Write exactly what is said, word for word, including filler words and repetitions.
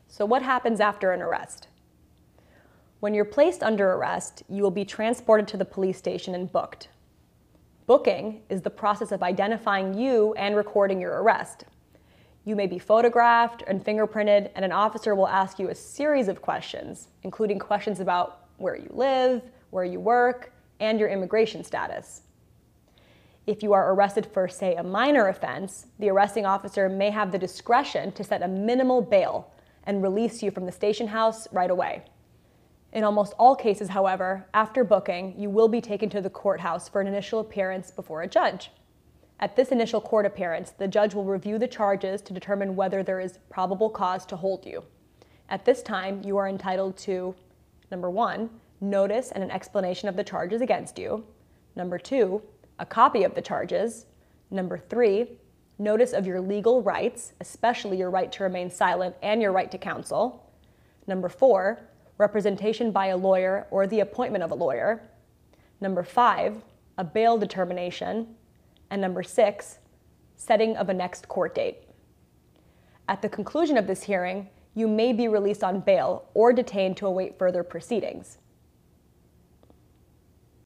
So what happens after an arrest? When you're placed under arrest, you will be transported to the police station and booked. Booking is the process of identifying you and recording your arrest. You may be photographed and fingerprinted, and an officer will ask you a series of questions, including questions about where you live, where you work, and your immigration status. If you are arrested for, say, a minor offense, the arresting officer may have the discretion to set a minimal bail and release you from the station house right away. In almost all cases, however, after booking, you will be taken to the courthouse for an initial appearance before a judge. At this initial court appearance, the judge will review the charges to determine whether there is probable cause to hold you. At this time, you are entitled to, number one, notice and an explanation of the charges against you. Number two, a copy of the charges. Number three, notice of your legal rights, especially your right to remain silent and your right to counsel. Number four, representation by a lawyer or the appointment of a lawyer. Number five, a bail determination. And number six, setting of a next court date. At the conclusion of this hearing, you may be released on bail or detained to await further proceedings.